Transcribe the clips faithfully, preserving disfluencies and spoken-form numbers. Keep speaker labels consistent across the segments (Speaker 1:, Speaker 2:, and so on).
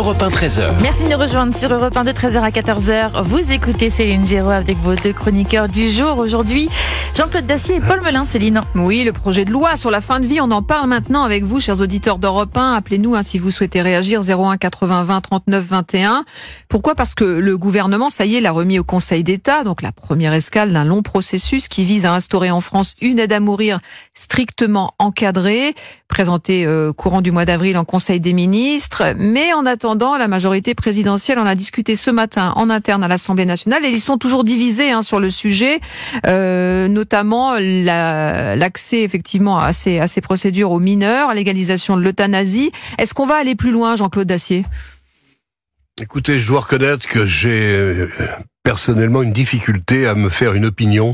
Speaker 1: Europe un treize heures.
Speaker 2: Merci de nous rejoindre sur Europe un de treize heures à quatorze heures. Vous écoutez Céline Géraud avec vos deux chroniqueurs du jour. Aujourd'hui, Jean-Claude Dacier et Paul Melun. Céline.
Speaker 3: Oui, le projet de loi sur la fin de vie, on en parle maintenant avec vous, chers auditeurs d'Europe un. Appelez-nous hein, si vous souhaitez réagir, zéro un quatre-vingts vingt trente-neuf vingt et un. Pourquoi ? Parce que le gouvernement, ça y est, l'a remis au Conseil d'État, donc la première escale d'un long processus qui vise à instaurer en France une aide à mourir strictement encadrée, présentée euh, courant du mois d'avril en Conseil des ministres. Mais en attendant, la majorité présidentielle en a discuté ce matin en interne à l'Assemblée nationale et ils sont toujours divisés hein, sur le sujet, euh, notamment la, l'accès effectivement à ces, à ces procédures aux mineurs, légalisation de l'euthanasie. Est-ce qu'on va aller plus loin, Jean-Claude Dacier ?
Speaker 4: Écoutez, je dois reconnaître que j'ai euh, personnellement une difficulté à me faire une opinion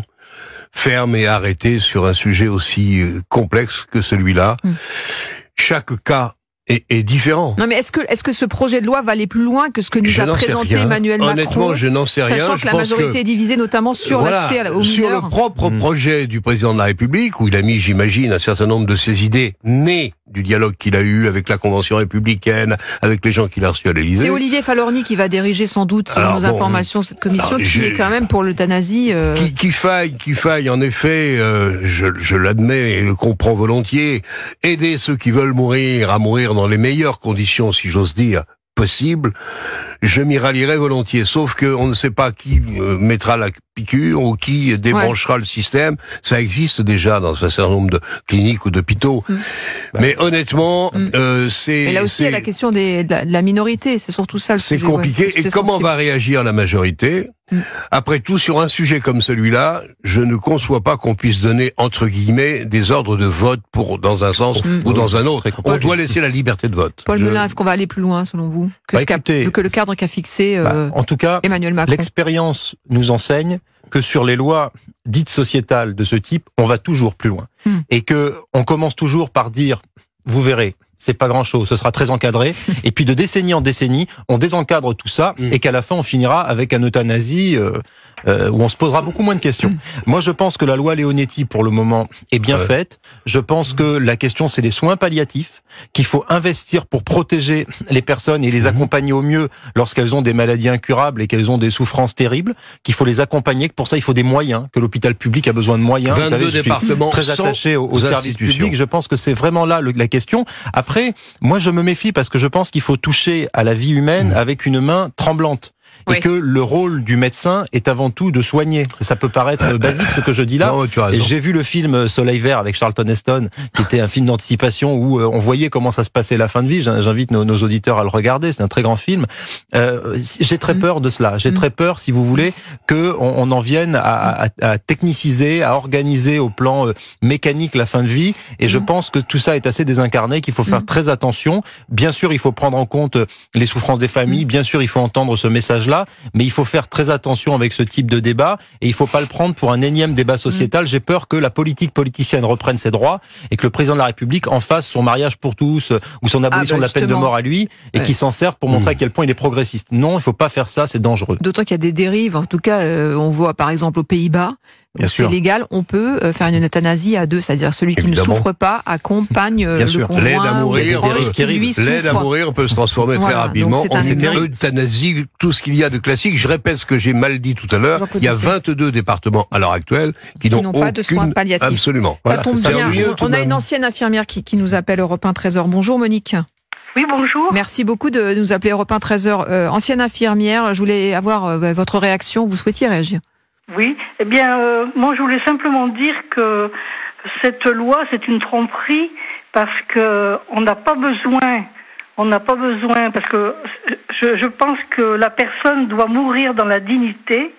Speaker 4: ferme et arrêtée sur un sujet aussi euh, complexe que celui-là. Mmh. Chaque cas est, est différent.
Speaker 3: Non mais est-ce que est-ce que ce projet de loi va aller plus loin que ce que nous
Speaker 4: je
Speaker 3: a présenté Emmanuel Macron ?
Speaker 4: Honnêtement, je n'en sais rien.
Speaker 3: Sachant que
Speaker 4: je
Speaker 3: la
Speaker 4: pense
Speaker 3: majorité
Speaker 4: que,
Speaker 3: est divisée notamment sur
Speaker 4: voilà,
Speaker 3: l'accès aux
Speaker 4: sur
Speaker 3: mineurs.
Speaker 4: le propre mmh. projet du président de la République, où il a mis, j'imagine, un certain nombre de ses idées nées du dialogue qu'il a eu avec la Convention républicaine, avec les gens qu'il a reçus à l'Élysée.
Speaker 3: C'est Olivier Falorni qui va diriger sans doute, selon
Speaker 4: alors,
Speaker 3: nos
Speaker 4: bon,
Speaker 3: informations, cette commission
Speaker 4: alors,
Speaker 3: qui
Speaker 4: j'ai...
Speaker 3: est quand même pour l'euthanasie. Euh...
Speaker 4: Qui, qui faille, qui faille, en effet, euh, je, je l'admets et le comprends volontiers, aider ceux qui veulent mourir à mourir dans les meilleures conditions, si j'ose dire, possible, je m'y rallierai volontiers, sauf que on ne sait pas qui euh, mettra la piqûre ou qui débranchera ouais. le système. Ça existe déjà dans un certain nombre de cliniques ou d'hôpitaux. Mmh. Mais bah, honnêtement, mmh. euh, c'est...
Speaker 3: Et là aussi, il y a la question des, de, la, de la minorité, c'est surtout ça le
Speaker 4: c'est
Speaker 3: sujet.
Speaker 4: C'est compliqué.
Speaker 3: Ouais,
Speaker 4: et comment sensible. va réagir la majorité ? mmh. Après tout, sur un sujet comme celui-là, je ne conçois pas qu'on puisse donner, entre guillemets, des ordres de vote pour dans un sens mmh. ou dans un autre. On doit laisser la liberté de vote.
Speaker 3: Paul
Speaker 4: je...
Speaker 3: Melun, est-ce qu'on va aller plus loin, selon vous, que,
Speaker 5: bah,
Speaker 3: ce
Speaker 5: écoutez,
Speaker 3: que le cadre qu'a fixé euh,
Speaker 5: bah, en tout cas,
Speaker 3: Emmanuel Macron ?
Speaker 5: L'expérience nous enseigne que sur les lois dites sociétales de ce type, on va toujours plus loin. Mmh. Et que on commence toujours par dire, vous verrez, c'est pas grand-chose, ce sera très encadré. Et puis de décennie en décennie, on désencadre tout ça mmh. et qu'à la fin, on finira avec un euthanasie euh, euh, où on se posera beaucoup moins de questions. Mmh. Moi, je pense que la loi Leonetti, pour le moment, est bien ouais. faite. Je pense que la question, c'est les soins palliatifs, qu'il faut investir pour protéger les personnes et les mmh. accompagner au mieux lorsqu'elles ont des maladies incurables et qu'elles ont des souffrances terribles, qu'il faut les accompagner, que pour ça, il faut des moyens, que l'hôpital public a besoin de moyens.
Speaker 4: vingt-deux
Speaker 5: Vous savez,
Speaker 4: départements
Speaker 5: très attaché aux, aux services publics. Je pense que c'est vraiment là le, la question. Après, Après, moi je me méfie parce que je pense qu'il faut toucher à la vie humaine mmh. avec une main tremblante. Oui. Et que le rôle du médecin est avant tout de soigner. Ça peut paraître basique ce que je dis là. Non, et j'ai vu le film Soleil Vert avec Charlton Heston, qui était un film d'anticipation où on voyait comment ça se passait la fin de vie. J'invite nos, nos auditeurs à le regarder. C'est un très grand film. Euh, j'ai très peur de cela. J'ai mmh. très peur, si vous voulez, que on, on en vienne à, à, à techniciser, à organiser au plan euh, mécanique la fin de vie. Et mmh. je pense que tout ça est assez désincarné, qu'il faut faire mmh. très attention. Bien sûr, il faut prendre en compte les souffrances des familles. Bien sûr, il faut entendre ce message-là. Mais il faut faire très attention avec ce type de débat et il faut pas le prendre pour un énième débat sociétal. Mmh. J'ai peur que la politique politicienne reprenne ses droits et que le président de la République en fasse son mariage pour tous ou son abolition ah bah de la peine de mort à lui et ouais. qu'il s'en serve pour montrer mmh. à quel point il est progressiste. Non, il faut pas faire ça, c'est dangereux.
Speaker 3: D'autant qu'il y a des dérives. En tout cas, euh, on voit par exemple aux Pays-Bas, donc c'est légal, on peut faire une euthanasie à deux, c'est-à-dire celui qui Évidemment. ne souffre pas accompagne Bien le sûr. conjoint
Speaker 4: l'aide à mourir,
Speaker 3: ou le qui lui souffre.
Speaker 4: L'aide à mourir peut se transformer voilà, très rapidement en euthanasie, tout ce qu'il y a de classique. Je répète ce que j'ai mal dit tout à l'heure. Il y a vingt-deux départements à l'heure actuelle qui, qui n'ont, n'ont pas
Speaker 3: de soins palliatifs.
Speaker 4: Absolument.
Speaker 3: Ça
Speaker 4: voilà,
Speaker 3: tombe bien. Mieux, on a une ancienne infirmière qui, qui nous appelle Europe un treize heures. Bonjour Monique.
Speaker 6: Oui, bonjour.
Speaker 3: Merci beaucoup de nous appeler Europe un treize heures. Euh, ancienne infirmière, je voulais avoir euh, votre réaction. Vous souhaitiez réagir ?
Speaker 6: Oui, eh bien, euh, moi je voulais simplement dire que cette loi c'est une tromperie parce que on n'a pas besoin, on n'a pas besoin parce que je, je pense que la personne doit mourir dans la dignité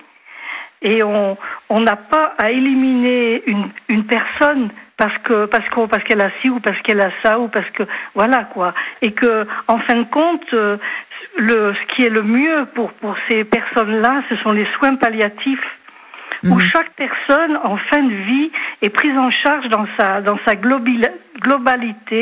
Speaker 6: et on on n'a pas à éliminer une une personne parce que parce qu'on parce qu'elle a ci ou parce qu'elle a ça ou parce que voilà quoi et que en fin de compte euh, le ce qui est le mieux pour pour ces personnes-là ce sont les soins palliatifs. Où chaque personne en fin de vie est prise en charge dans sa dans sa globali- globalité,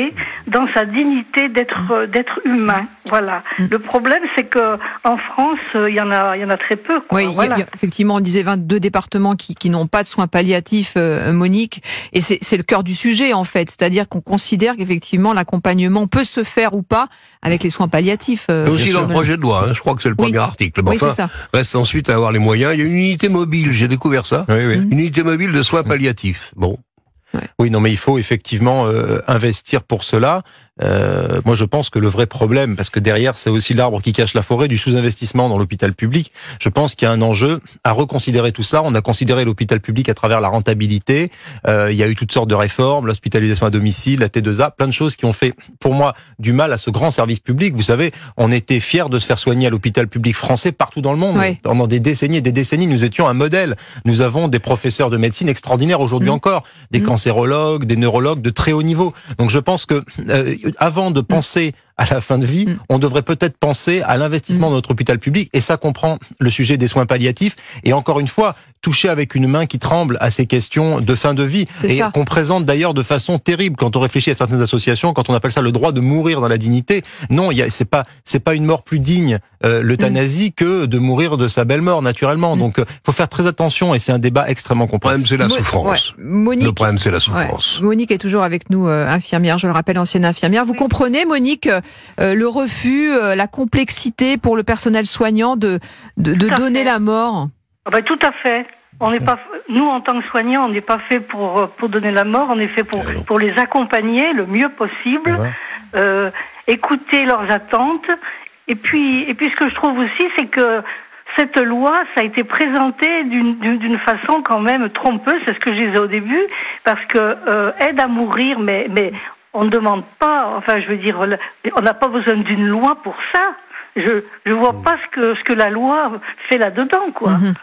Speaker 6: dans sa dignité d'être d'être humain. Voilà. Mm. Le problème, c'est que en France, il y en a, il y en a très peu. Quoi.
Speaker 3: Oui,
Speaker 6: voilà.
Speaker 3: y a, effectivement, on disait vingt-deux départements qui, qui n'ont pas de soins palliatifs, euh, Monique, et c'est, c'est le cœur du sujet en fait. C'est-à-dire qu'on considère qu'effectivement l'accompagnement peut se faire ou pas avec les soins palliatifs. Euh,
Speaker 4: c'est aussi dans le projet de loi. Hein, je crois que c'est le premier oui. article. Bon,
Speaker 3: oui,
Speaker 4: enfin,
Speaker 3: c'est ça.
Speaker 4: Reste ensuite à avoir les moyens. Il y a une unité mobile. J'ai découvert ça.
Speaker 5: Oui, oui.
Speaker 4: Une unité mobile de soins palliatifs. Bon.
Speaker 5: Ouais. Oui, non, mais il faut effectivement euh, investir pour cela. Euh, moi, je pense que le vrai problème, parce que derrière, c'est aussi l'arbre qui cache la forêt du sous-investissement dans l'hôpital public. Je pense qu'il y a un enjeu à reconsidérer tout ça. On a considéré l'hôpital public à travers la rentabilité. Euh, il y a eu toutes sortes de réformes, l'hospitalisation à domicile, la T deux A, plein de choses qui ont fait, pour moi, du mal à ce grand service public. Vous savez, on était fiers de se faire soigner à l'hôpital public français partout dans le monde.
Speaker 3: Oui.
Speaker 5: Pendant des décennies et des décennies, nous étions un modèle. Nous avons des professeurs de médecine extraordinaires aujourd'hui mmh. encore, des mmh. cancérologues, des neurologues de très haut niveau. Donc, je pense que euh, avant de penser à la fin de vie, mm. on devrait peut-être penser à l'investissement mm. dans notre hôpital public, et ça comprend le sujet des soins palliatifs, et encore une fois, toucher avec une main qui tremble à ces questions de fin de vie,
Speaker 3: c'est
Speaker 5: et
Speaker 3: ça.
Speaker 5: qu'on présente d'ailleurs de façon terrible quand on réfléchit à certaines associations, quand on appelle ça le droit de mourir dans la dignité. Non, il y a, c'est pas, c'est pas une mort plus digne, euh, l'euthanasie, mm. que de mourir de sa belle mort, naturellement. Mm. Donc, il euh, faut faire très attention, et c'est un débat extrêmement complexe.
Speaker 4: Le problème, c'est la Mo- souffrance.
Speaker 3: Ouais. Monique,
Speaker 4: le problème, c'est la souffrance.
Speaker 3: Ouais. Monique est toujours avec nous, euh, infirmière, je le rappelle, ancienne infirmière. Vous comprenez, Monique, euh, le refus, euh, la complexité pour le personnel soignant de, de, de donner fait. la mort?
Speaker 6: Ah ben, tout à fait. On n'est pas, nous, en tant que soignants, on n'est pas fait pour, pour donner la mort, on est fait pour, pour les accompagner le mieux possible, ouais. euh, écouter leurs attentes. Et puis, et puis, ce que je trouve aussi, c'est que cette loi, ça a été présenté d'une, d'une, d'une façon quand même trompeuse, c'est ce que je disais au début, parce que euh, aide à mourir, mais, mais on ne demande pas, enfin, je veux dire, on n'a pas besoin d'une loi pour ça. Je, je vois pas ce que, ce que la loi fait là-dedans, quoi. Mm-hmm.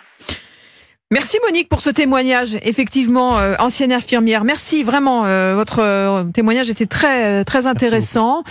Speaker 3: Merci Monique pour ce témoignage, effectivement, euh, ancienne infirmière. Merci vraiment, euh, votre euh, témoignage était très très intéressant.